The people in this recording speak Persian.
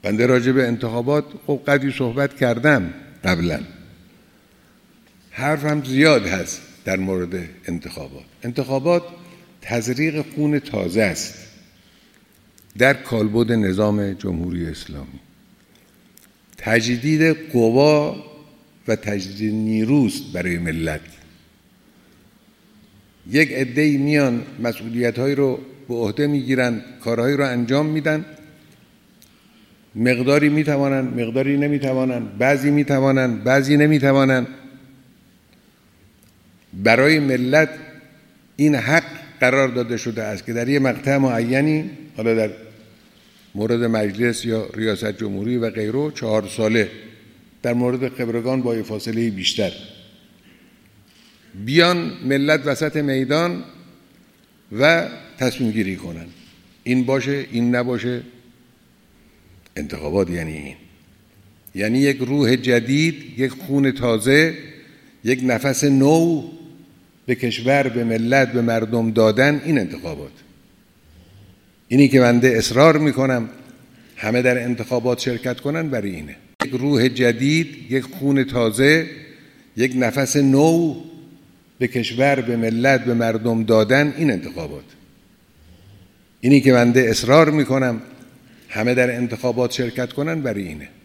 بنده راجع به انتخابات قدری صحبت کردم قبلا، حرفم زیاد هست در مورد انتخابات. انتخابات تزریق خون تازه است در کالبد نظام جمهوری اسلامی، تجدید قوا و تجدید نیروست برای ملت. یک عده‌ای میان مسئولیت‌هایی رو به عهده میگیرن، کارهایی رو انجام میدن، مقداری میتوانن، مقداری نمیتوانن، بعضی میتوانن، بعضی نمیتوانن. برای ملت این حق قرار داده شده است که در یک مقطع معینی، حالا در مورد مجلس یا ریاست جمهوری و غیره 4 ساله، در مورد خبرگان با فاصله بیشتر، بیان ملت وسط میدان و تصمیم گیری کنن، این باشه این نباشه. انتخابات یعنی این، یعنی یک روح جدید، یک خون تازه، یک نفس نو به کشور، به ملت، به مردم دادن. این انتخابات، اینی که بنده اصرار میکنم همه در انتخابات شرکت کنن برای اینه. یک روح جدید، یک خون تازه، یک نفس نو به کشور، به ملت، به مردم دادن. این انتخابات، اینی که بنده اصرار میکنم همه در انتخابات شرکت کنن برای اینه.